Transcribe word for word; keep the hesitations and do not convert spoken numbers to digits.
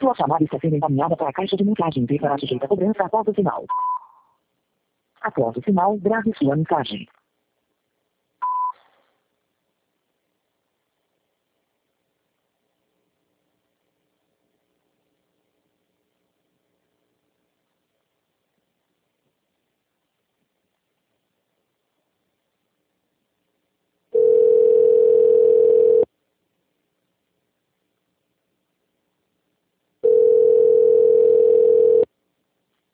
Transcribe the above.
Sua chamada está sendo encaminhada para a caixa de mensagem e será sujeita a cobrança após o sinal. Após o sinal, grave sua mensagem.